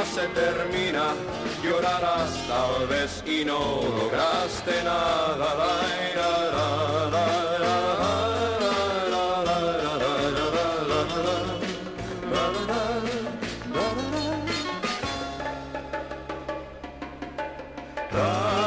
se termina, llorarás tal vez y no lograste nada. La